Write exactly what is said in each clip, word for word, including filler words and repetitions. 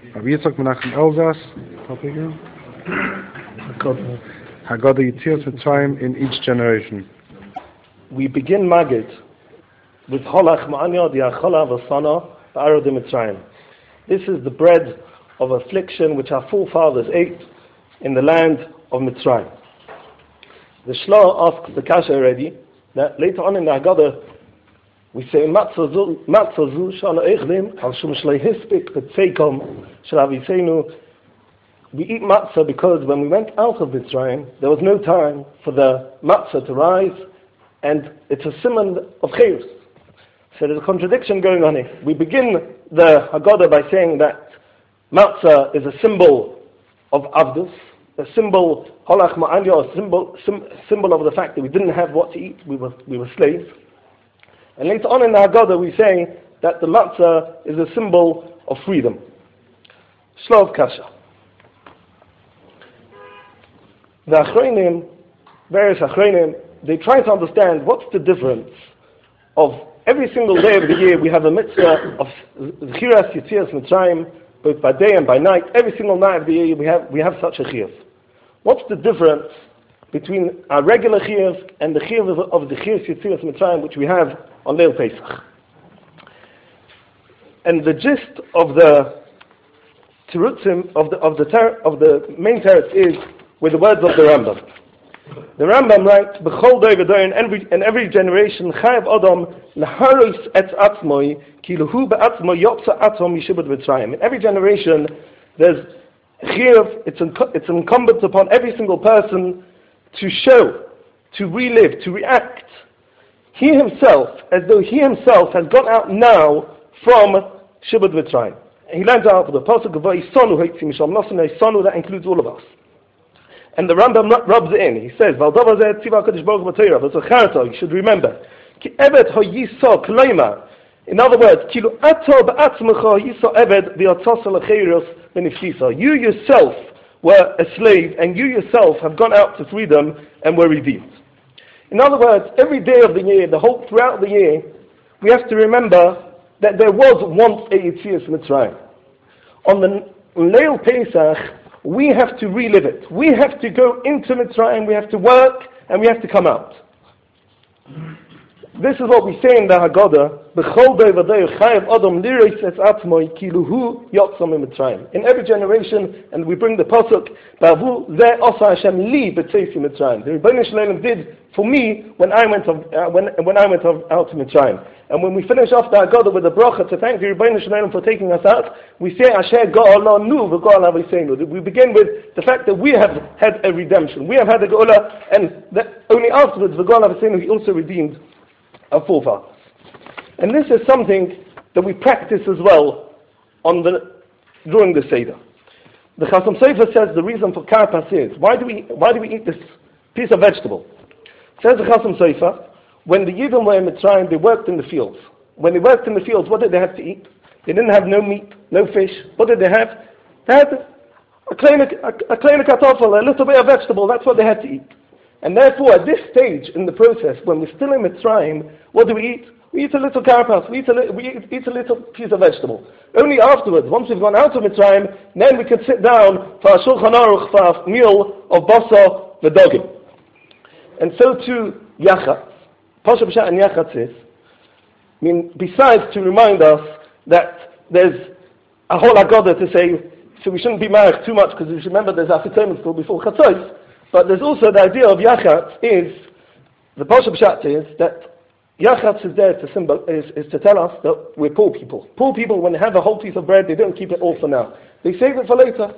Rabbi Yitzchak Menachem Elzas, Haggadah Yetzias Mitzrayim in each generation. We begin Magid with Holach Ma'anya Di'achala V'Sana Ba'arod Mitzrayim. This is the bread of affliction which our forefathers ate in the land of Mitzrayim. The Shloah asks the Kasha already that later on in the Haggadah we say Matzah zu shana echlim al shum shlei hispik b'tzeikom shel aviseinu. We eat matzah because when we went out of Mitzrayim there was no time for the matzah to rise, and it's a simon of chayus. So there's a contradiction going on here. We begin the Haggadah by saying that matzah is a symbol of avdus, a symbol holach ma'anya, a symbol sim, symbol of the fact that we didn't have what to eat, we were we were slaves. And later on in the Haggadah we say that the matzah is a symbol of freedom. Shlov Kasha. The Achronim, various Achronim, they try to understand what's the difference of every single day of the year we have a mitzvah of Zechiras Yetzias Mitzrayim, both by day and by night. Every single night of the year we have we have such a chiyuv. What's the difference between our regular chiyuv and the chiyuv of the Zechiras Yetzias Mitzrayim which we have on Leil Pesach? And the gist of the terutzim of the of the ter- of the main teretz is with the words of the Rambam. The Rambam writes, "B'chol day v'day in every in every generation, chayav adam laharos etz atzmoi ki lehu be'atzmoi yotza atom yishibud v'tzrayim." In every generation, there's chayav. It's inc- it's incumbent upon every single person to show, to relive, to react. He himself, as though he himself has gone out now from Shibud Mitzrayim. He lands out of the pasuk of Vayisonu Heitzim Misham Nosson Vayisonu, that includes all of us. And the Rambam rubs it in. He says, "Valdavar zeh tziva Hakadosh Baruch Hu b'Torah, but zacharta, you should remember, ki eved hayisa kleima." In other words, kilu ato ba'atzmecha yisa eved v'yatzasa l'cheiros v'nifsisa. You yourself were a slave, and you yourself have gone out to freedom and were redeemed. In other words, every day of the year, the whole throughout the year, we have to remember that there was once a Yetzias Mitzrayim. On the Leil Pesach, we have to relive it. We have to go into Mitzrayim, we have to work, and we have to come out. This is what we say in the Haggadah, B'chol day v'day chayav adam lireis etz atzmoi ki luhu yotzah miMitzrayim. In every generation, and we bring the pasuk, Ba'avu zeh osa Hashem li b'tzeisi Mitzrayim. The Rebbeinu Shalom did for me when I went of, uh, when when I went of, out to Mitzrayim. And when we finish off the Haggadah with the bracha to thank the Rebbeinu Shalom for taking us out, we say Asher Ga'ala Nu v'Ga'ala V'Seinu. We begin with the fact that we have had a redemption. We have had a Ga'ala, and that only afterwards v'Ga'ala V'Seinu He also redeemed our forefathers. And this is something that we practice as well on the during the Seder. The Chasam Sofer says the reason for karpas is, why do we why do we eat this piece of vegetable? Says the Chasam Sofer, when the Yidden were in Mitzrayim, they worked in the fields. When they worked in the fields, what did they have to eat? They didn't have no meat, no fish. What did they have? They had a kleine a kleine kartoffel, a little bit of vegetable. That's what they had to eat. And therefore, at this stage in the process, when we're still in Mitzrayim, what do we eat? We eat a little karpas, we eat a, li- we eat, eat a little piece of vegetable. Only afterwards, once we've gone out of Mitzrayim, then we can sit down for a Shulchan Aruch, for a meal of basar v'dogim. And so too, Yachatz. Pasha B'Shat and Yachatz is, I mean, besides to remind us that there's a whole Haggadah to say, so we shouldn't be married too much, because we should remember there's Afikomen still before Chatzos. But there's also the idea of Yachatz is, the Pasha B'Shat is that Yachatz is there to symbol, is, is to tell us that we're poor people. Poor people, when they have a whole piece of bread, they don't keep it all for now. They save it for later.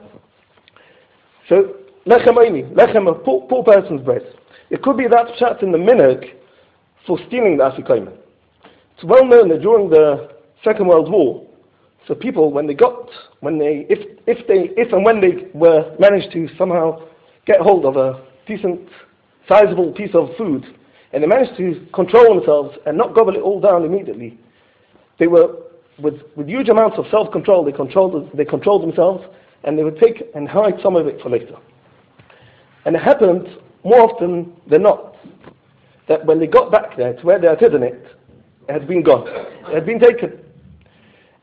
So, lechem oini, lechem, a poor, poor person's bread. It could be that Pshat in the minhag for stealing the Afikomen. It's well known that during the Second World War, so people, when they got, when they, if, if they, if and when they were managed to somehow get hold of a decent, sizable piece of food, and they managed to control themselves and not gobble it all down immediately, they were, with, with huge amounts of self-control, they controlled, they controlled themselves, and they would take and hide some of it for later. And it happened more often than not, that when they got back there to where they had hidden it, it had been gone. It had been taken.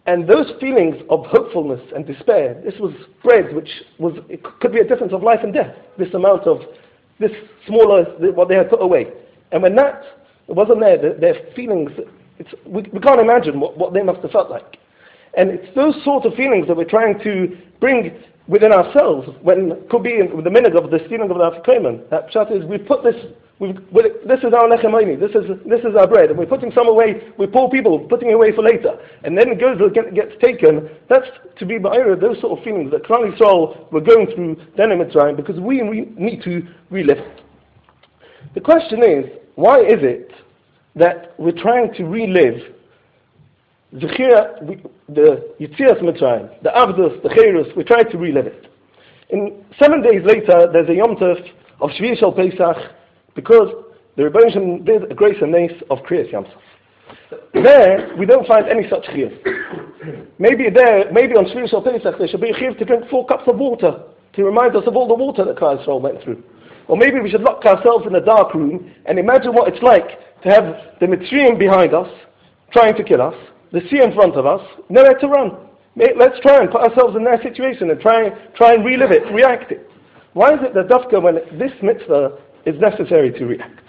And those feelings of hopefulness and despair, this was bread which was, it could be a difference of life and death, this amount of, this smaller, what they had put away. And when that wasn't there, their, their feelings, it's, we, we can't imagine what, what they must have felt like. And it's those sort of feelings that we're trying to bring within ourselves, when it could be in the minute of the stealing of the Afikomen. That pshat is, we put this, we've, this is our lechem oini, this is this is our bread, and we're putting some away, we're poor people, putting it away for later. And then it goes, it gets taken. That's to be ba'ira, those sort of feelings that Klal Yisrael were going through then in Mitzrayim, because we re- need to relive it. The question is, why is it that we're trying to relive Zechira, the Yitzias Mitzrayim, the Avdus, the Cherus, we try to relive it. In seven days later, there's a Yom Tov of Shvi Shel Pesach, because the Rebbeinu Shem did a grace and nace of Kriyas Yom Tov. There, we don't find any such chiyuv. Maybe there, maybe on Shvi Shel Pesach, there should be a chiyuv to drink four cups of water, to remind us of all the water that Klal Yisrael went through. Or maybe we should lock ourselves in a dark room and imagine what it's like to have the Mitzrayim behind us, trying to kill us, the sea in front of us, nowhere to run. Let's try and put ourselves in their situation and try, try and relive it, react it. Why is it that dafka, when this mitzvah is necessary to react?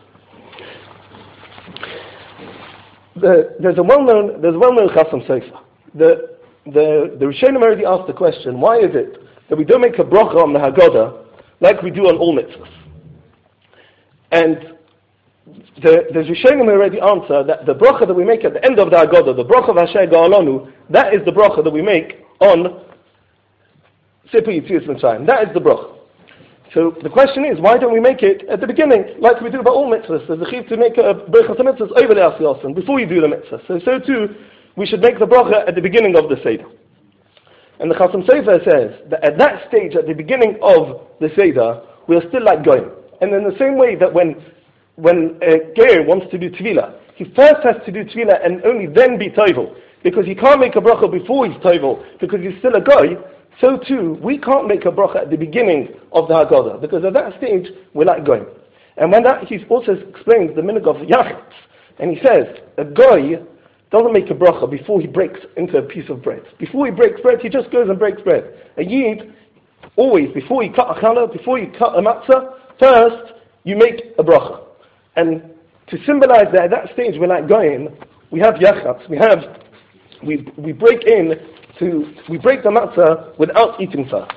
The, there's a well-known, there's a well-known Chasam Sofer. The the the Rishonim already asked the question: why is it that we don't make a bracha on the Haggadah like we do on all mitzvahs? And The, the Rishonim already answer that the bracha that we make at the end of the Haggadah, the bracha of Hashem Ga'alonu, that is the bracha that we make on Sipur Yitzias Mitzrayim. That is the bracha. So the question is, why don't we make it at the beginning, like we do by all mitzvahs? There's a chiv to make a bracha to mitzvahs over the Asiyasim, before you do the mitzvah. So, so too, we should make the bracha at the beginning of the Seder. And the Chasam Sofer says that at that stage, at the beginning of the Seder, we are still like going. And in the same way that when When a ger wants to do tefillah, he first has to do tefillah and only then be tovel, because he can't make a bracha before he's tovel, because he's still a guy. So too, we can't make a bracha at the beginning of the Haggadah, because at that stage, we're like going. And when that, he also explains the minhag of Yachatz, and he says, a guy doesn't make a bracha before he breaks into a piece of bread. Before he breaks bread, he just goes and breaks bread. A yid, always, before you cut a challah, before you cut a matzah, first, you make a bracha. And to symbolize that at that stage we're like going, we have yachatz, we have, we we break in to, we break the matzah without eating first.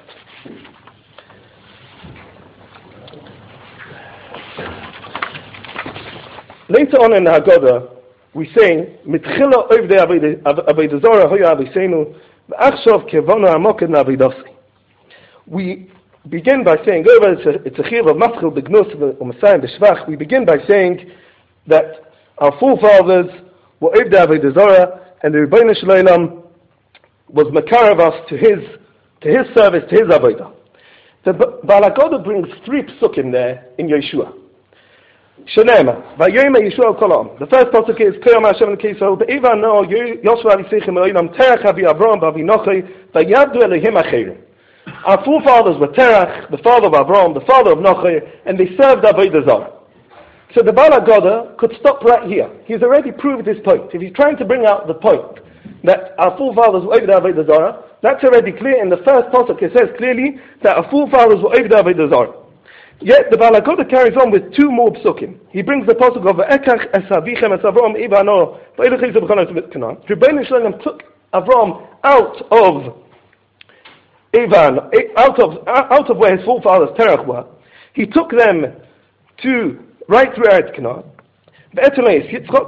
Later on in the Haggadah, we sing, Mitchila ovdei avodah zarah hoya aviseinu, v'achshav kevana amoked na'avodasi. We begin by saying, it's a chiyuv of matchil b'gnus u'masayim b'shvach. We begin by saying that our forefathers were ovdei avodah zarah, and the Rebbeinu Shalom was makarav us to his to his service, to his avodah. The Baal HaGodah brings three psukim there in Yeshua. Shenema, vayoma Yeshua kolam. The first pasuk is Koyam Hashem l'keisol be'eva no Yoshua v'seichem elolam terach avi Avram b'avi Nochai vayavdu Elohim acherim. Our forefathers were Terach, the father of Avram, the father of Nochai, and they served Avodah Zarah. So the Baal HaGodah could stop right here. He's already proved his point. If he's trying to bring out the point that our forefathers were Oved Avodah Zarah, that's already clear. In the first pasuk it says clearly that our forefathers were Oved Avodah Zarah. Yet the Baal HaGodah carries on with two more psukim. He brings the pasuk of Ekach es avichem es Avram ibano v'elechei zebchanos mitkanan. Rebbeinu Shalom took Avram out of Evan, out of out of where his forefathers Terach were. He took them to right through Eretz Canaan. The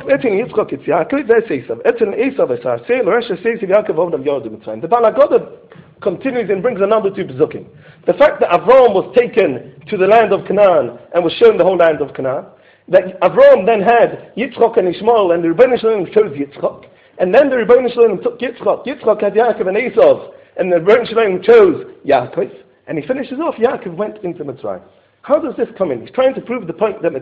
Baal HaGodah continues and brings another two psukim. The fact that Avram was taken to the land of Canaan and was shown the whole land of Canaan, that Avram then had Yitzchak and Ishmael, and the Rebbeinu Shalom chose Yitzchak, and then the Rebbeinu Shalom took Yitzchak. Yitzchak had Yaakov and Esav, and the Rebbeinu Shalom chose Yaakov, and he finishes off, Yaakov went into Mitzrayim. How does this come in? He's trying to prove the point that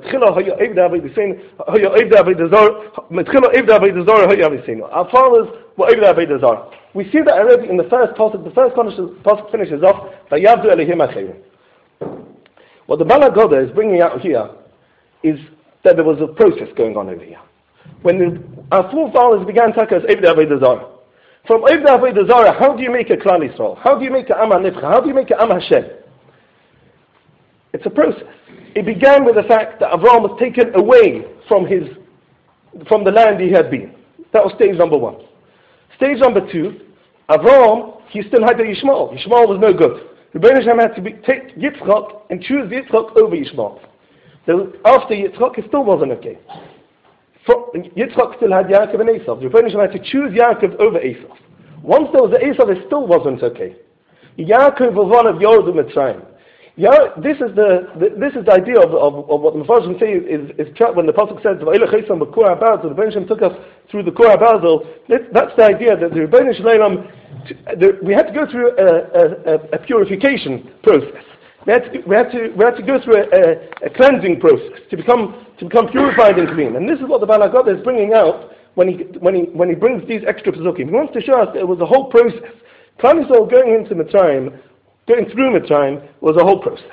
our fathers were Ovdei Avodah Zarah. We see that already in the first pasuk. The first pasuk finishes off, Vayavdu Elohim acherim. What the Baal HaGodah is bringing out here is that there was a process going on over here. When the, our forefathers began to as Ovdei Avodah Zarah, From Oivdei Avodah Zarah, how do you make a Klal Yisrael? How do you make a Am HaNivcha? How do you make a Am Hashem? It's a process. It began with the fact that Avraham was taken away from his, from the land he had been. That was stage number one. Stage number two, Avraham, he still had the Yishmael. Yishmael was no good. Rebbeinu Shem had to be, take Yitzchak and choose Yitzchak over Yishmael. So after Yitzchak, it still wasn't okay. For, Yitzchak still had Yaakov and Esav. Rebbeinu Shem had to choose Yaakov over Esav. Once there was the Esav, it still wasn't okay. Yaakov was one of Yordu Mitzrayim. Yeah, this is the, the this is the idea of, of, of what the Mepharshim say is, is, is when the Pasuk says the Rebbeinu Shem took us through the Kor HaBarzel. That's the idea that the Rebbeinu Shalom, we had to go through a, a, a purification process. We had to, we had to, we had to go through a, a, a cleansing process to become to become purified and clean. And this is what the Baal HaGodah is bringing out when he when he when he brings these extra Pesukim. He wants to show us that it was a whole process. Klal Yisrael going into Mitzrayim, going through Mitzrayim, was a whole process.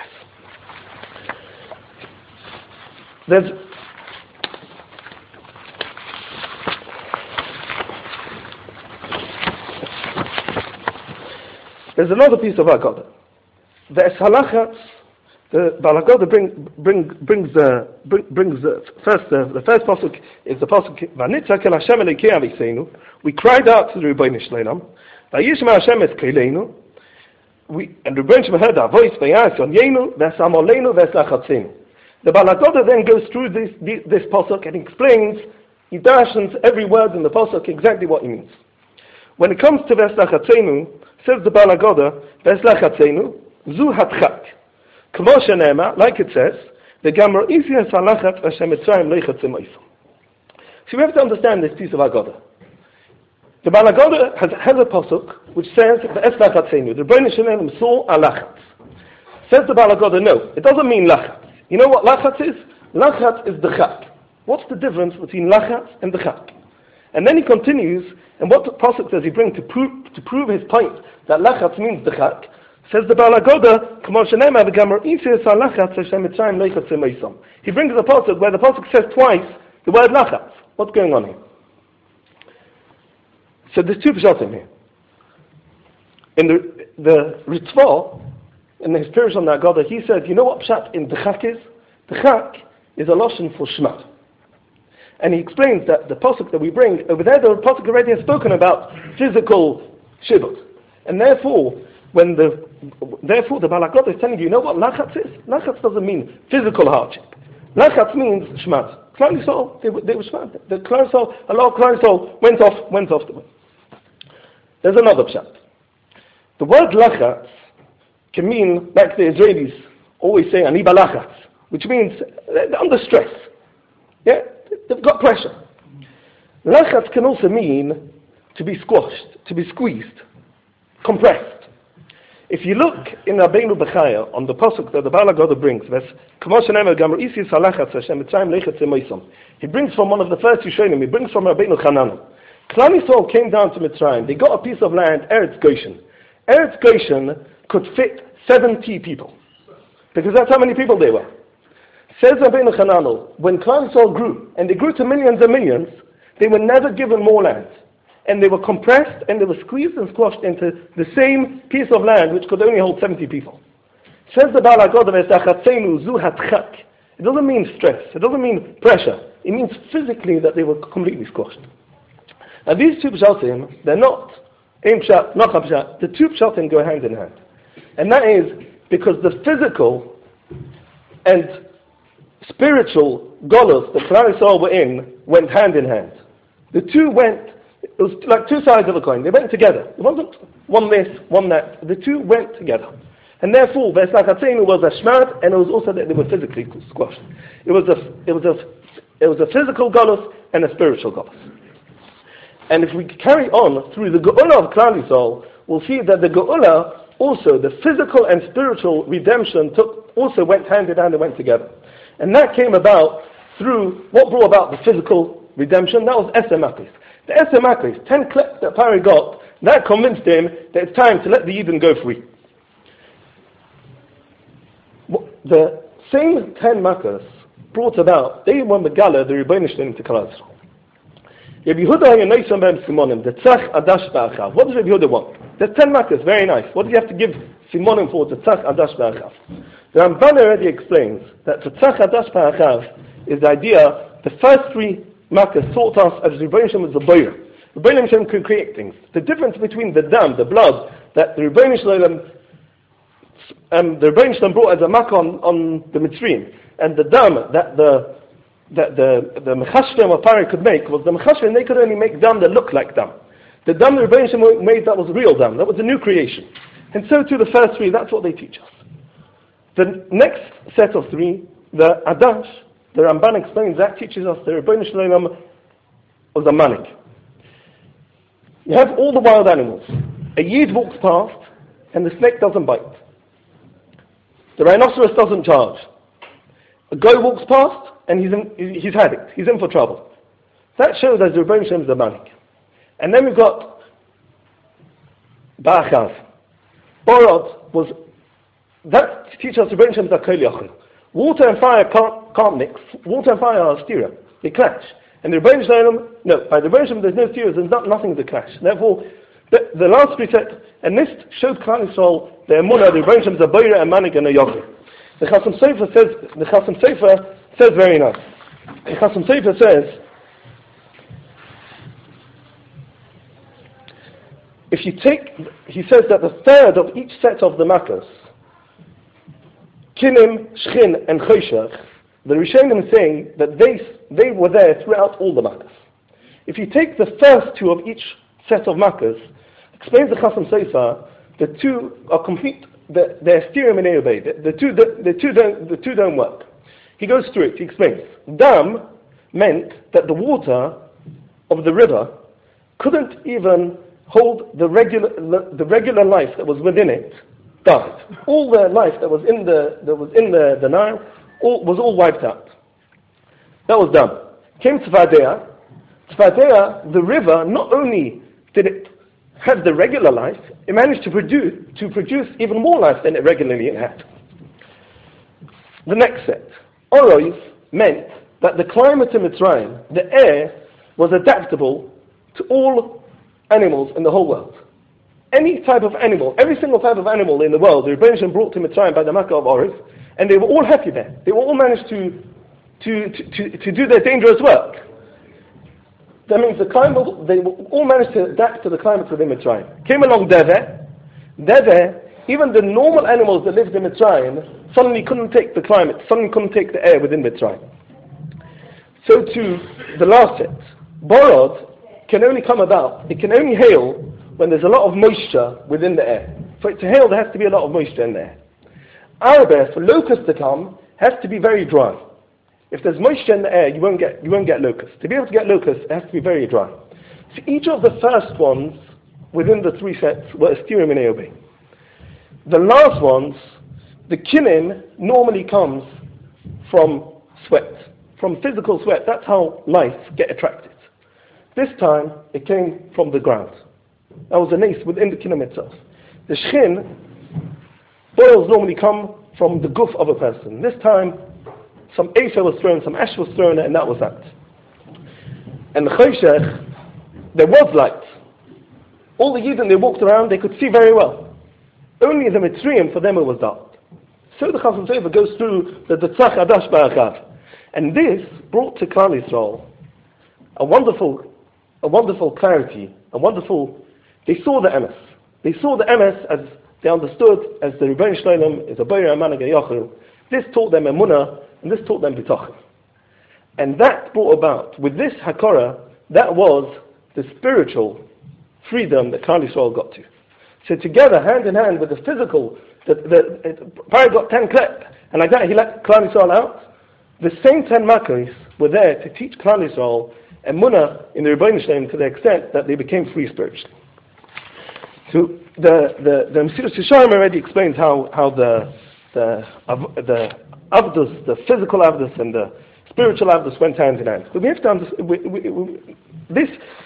There's There's another piece of Haggadah. The Eshalachatz, the Baal HaGodah bring, bring, brings the bring, brings the first the, the first pasuk is the pasuk Vanitzak el Hashem Elokei Aviseinu. We cried out to the Rebbeinu Shalom. Vayishma Hashem es Keileinu. We and the Rebbeinu Shalom heard our voice. Vayas Yonu Vesamolenu Vesachatzenu. The Baal HaGodah then goes through this this, this pasuk and explains. He dashens every word in the pasuk exactly what he means. When it comes to Vesachatzenu, says the Baal HaGodah, Vesachatzenu. Zu hatchak. Kmo shenema, like it says, the Gamar Isya Salachat Hashem Mitzrayim Leichatzim Oisom. So we have to understand this piece of Haggadah. The Baal HaGodah has, has a pasuk which says, Ve'es lachatzenu, the Rebbeinu Shalom saw a lachatz. Says the Baal HaGodah, no, it doesn't mean lachatz. You know what lachatz is? Lachatz is the chak. What's the difference between lachatz and the chak? And then he continues, and what the pasuk does he bring to prove, to prove his point that lachatz means the chak? Says the Baal HaGodah, K'mo shenema v'gamar isir salachatz Hashem Mitzrayim leichatzim oisom. He brings the pasuk where the pasuk says twice the word lachatz. What's going on here? So there's two pshatim here. In the the Ritzvah, in his Pirush on the Haggadah, he says, you know what pshat in Dechak is? Dechak is a lashon for shmat. And he explains that the pasuk that we bring over there, the pasuk already has spoken about physical shibud, and therefore. When the therefore the Baal HaGodah is telling you, you know what lachatz is? Lachatz doesn't mean physical hardship. Lachatz means shmat. Klal Yisrael, they were, they were shmat. The Klal Yisrael, a lot of Klal Yisrael went off, went off the way. There's another pshat. The word lachatz can mean, like the Israelis always say, ani balachatz, which means they're under stress. Yeah, they've got pressure. Lachatz can also mean to be squashed, to be squeezed, compressed. If you look in Rabbeinu Bechaya on the pasuk that the Baal HaGodah brings, he brings from one of the first Rishonim, he brings from Rabbeinu Hanan. Klal Yisrael came down to Mitzrayim. They got a piece of land, Eretz Goshen. Eretz Goshen could fit seventy people, because that's how many people they were. Says Rabbeinu Hanan, when Klal Yisrael grew, and they grew to millions and millions, they were never given more land. And they were compressed and they were squeezed and squashed into the same piece of land which could only hold seventy people. Says the Baal HaGodah, it doesn't mean stress, it doesn't mean pressure, it means physically that they were completely squashed. Now these two pshatim, they're not ein pshat, not a pshat, the two pshatim go hand in hand. And that is because the physical and spiritual golos that Klal Yisrael were in went hand in hand. The two went. It was like two sides of a coin. They went together. It wasn't one this, one that. The two went together. And therefore, Ve'eslachatzenu was a shmat, and it was also that they were physically squashed. It was a, it was a, it was a physical galus and a spiritual galus. And if we carry on through the Geula of Klal Yisrael, we'll see that the Geula also, the physical and spiritual redemption took, also went hand in hand and went together. And that came about through, what brought about the physical redemption? That was Eser Makis. The Eser Makis, ten clips that Pari got, that convinced him that it's time to let the Eden go free. The same ten Makkos brought about, they were Megala, the Rebbeinu Shalom to Klal Yisrael. Rabbi Yehuda Hayonoisam Ben Simonim, the Tzach Adash Ba'achav. What does Rabbi Yehuda want? There's ten makkahs, very nice. What does he have to give Simonim for the Tzach Adash Ba'achav? The Ramban already explains that the Tzach Adash Ba'achav is the idea, the first three makkahs taught us as Rebbeinu Shem is a boyer. Rebbeinu Shem could create things. The difference between the dam, the blood, that the Rebbeinu Shem um, the Rebbeinu Shem brought as a makkah on, on the Mitzrayim, and the dam that the that the the Mechashvim or Pari could make was the Mechashvim, they could only make dam that looked like dam. The dam the Rebbeinu Shem made, that was real dam, that was a new creation. And so too the first three, that's what they teach us. The next set of three, the Adash, the Ramban explains, that teaches us the Rebbeinu Shalom was a manik. You have all the wild animals. A yid walks past and the snake doesn't bite. The rhinoceros doesn't charge. A guy walks past and he's in, he's had it. He's in for trouble. That shows that the Rebbeinu Shalom is a manik. And then we've got Ba'achav. Borod was, that teaches us the Rebbeinu Shalom is a kol yachol. Water and fire can't, can't mix. Water and fire are stereo. They clash. And the Rebbeinu Shalom, no, by the Rebbeinu Shalom there's no stereo, there's not, nothing to clash. Therefore, the, the last precept, and this shows Klal Yisrael, the Emunah, the Rebbeinu Shalom is a boyer, a manik, and a yachol. The Chasam Sofer says, the Chasam Sofer says very nice. The Chasam Sofer says, if you take, he says that the third of each set of the makkahs, Kinim, Shchin, and Choshech, the Rishonim is saying that they they were there throughout all the makkahs. If you take the first two of each set of makkahs, explains the Chasam Sofer, the two are complete. The, they're stereo and eobey. The, the two the, the two don't the two don't work. He goes through it. He explains. Dam meant that the water of the river couldn't even hold the regular the regular life that was within it. Died. All the life that was in the that was in the, the Nile all, was all wiped out. That was done. Came Tzfadea. Tzfadea, the river, not only did it have the regular life, it managed to produce to produce even more life than it regularly had. The next set. Orois meant that the climate in Mitzrayim, the air, was adaptable to all animals in the whole world. Any type of animal, every single type of animal in the world, the Rebbeinu Shalom brought to Mitzrayim by the Makkah of Orif, and they were all happy there. They were all managed to, to, to, to, to do their dangerous work. That means the climate, they were all managed to adapt to the climate within Mitzrayim. Came along Deve. Deve, even the normal animals that lived in Mitzrayim suddenly couldn't take the climate, suddenly couldn't take the air within Mitzrayim. So to the last set, Borod can only come about, it can only hail when there's a lot of moisture within the air. For it to hail, there has to be a lot of moisture in the air. Arabah, for locusts to come, has to be very dry. If there's moisture in the air, you won't get you won't get locusts. To be able to get locusts, it has to be very dry. So each of the first ones within the three sets were Astirim and Eobe. The last ones, the kinin normally comes from sweat, from physical sweat. That's how lice get attracted. This time, it came from the ground. That was a nace within the kingdom itself. The shchin, boils normally come from the guf of a person. This time, some afer was thrown, some ash was thrown, and that was that. And the choshech, there was light. All the Yidden, they walked around, they could see very well. Only the Mitzrayim, for them it was dark. So the Chasam Sofer goes through the Tzach Adash Ba'achav. And this brought to Klal Yisrael a wonderful, a wonderful clarity, a wonderful. They saw the emes. They saw the emes as they understood as the Rebbeinu Shalom is a boyer, a manik, a yachol. This taught them emunah, and this taught them bitachon. And that brought about, with this hakara, that was the spiritual freedom that Klal Yisrael got to. So together, hand in hand with the physical, the, the, Pari got ten klep, and like that he let Klal Yisrael out. The same ten makkos were there to teach Klal Yisrael emunah in the Rebbeinu Shalom to the extent that they became free spiritually. So the the the Mesilas Yesharim already explains how how the the the avdus, the physical avdus and the spiritual avdus went hand in hand. But we have to understand we, we, we, this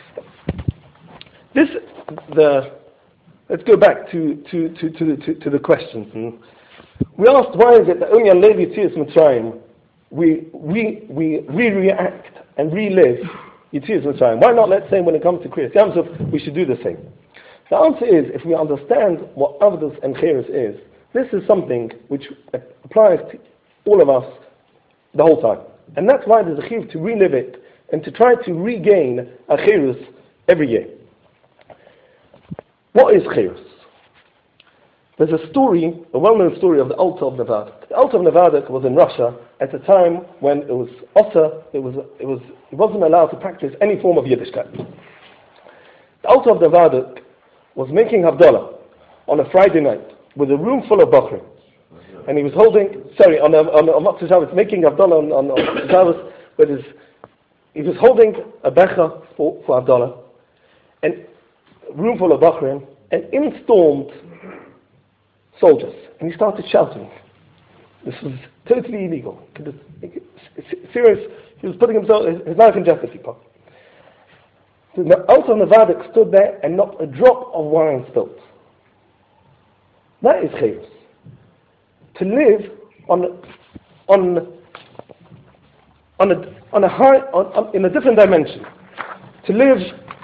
this the let's go back to to to to, to, to the questions. And we asked, why is it that only on Levi Tzias Mitzrayim we we we re-react and relive Yetzias Mitzrayim? Why not, let's say, when it comes to Kriyas Yam Suf, we should do the same? The answer is, if we understand what Avdus and Cheres is, this is something which applies to all of us the whole time. And that's why there's a chiv to relive it and to try to regain a Cheres every year. What is Cheres? There's a story, a well-known story of the Altar of Nevada. The Altar of Nevada was in Russia at a time when it was Osser, it was, it was, it wasn't allowed to practice any form of Yiddishkeit. The Altar of Nevada was making Havdalah on a Friday night with a room full of Bachrim. And he was holding, sorry, on, a, on, on Motzei Shabbos, making Havdalah on, on, on Motzei Shabbos, with his, he was holding a Becha for, for Havdalah, and a room full of Bachrim, and in stormed soldiers. And he started shouting. This was totally illegal. Serious, he was putting himself, his life in jeopardy. The Altar of Nevada stood there and not a drop of wine spilt. That is Cheres. To live on, on, on a, on a high, on, on, in a different dimension. To live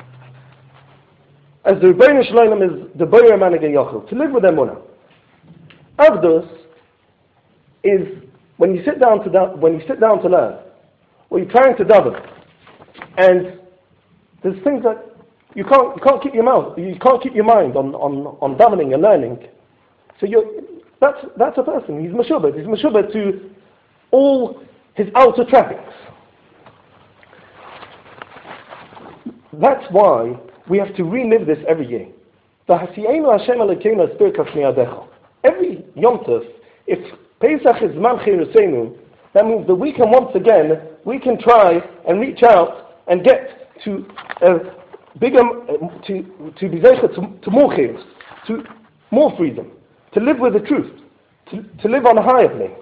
as the Rebbeinu Shalom is the Boyer Manigay Yochel. To live with Emunah. Avdus is when you sit down to da- when you sit down to learn, or you're trying to daven, and there's things that you can't you can't keep your mouth, you can't keep your mind on on, on davening and learning. So you that's that's a person. He's meshubed. He's meshubed to all his outer trappings. That's why we have to relive this every year. Every Yom Tov, if Pesach is Man Cheresenu, that means that we can once again, we can try and reach out and get to a bigger, to to be to, to more Cheres, to more freedom, to live with the truth, to, to live on a higher plane.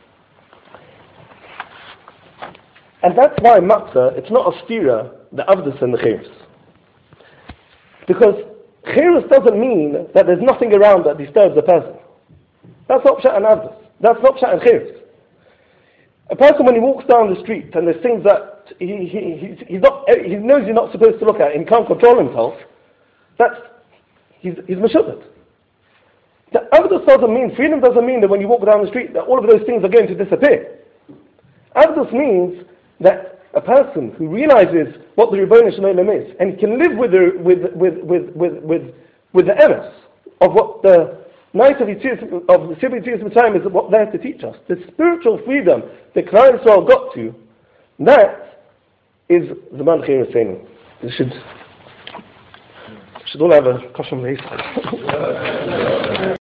And that's why Matzah, it's not a stira, the Avdus and the Cheres. Because Cheres doesn't mean that there's nothing around that disturbs a person. That's not Pshat and Avdus. That's not Pshat and Cheres. A person, when he walks down the street and there's things that he, he, he's, he's not, he knows he's not supposed to look at and he can't control himself, that's, he's, he's Meshubet. The Avdus doesn't mean, freedom doesn't mean that when you walk down the street that all of those things are going to disappear. Avdus means that a person who realizes what the Rebbeinu Shalom is and can live with the with with with with with, with the emes of what the night of Yetzias of the Sibur Yetzias Mitzrayim is what they have to teach us. The spiritual freedom that Klal Yisrael got to, that is the Man Cheresenu. We should should all have a kosher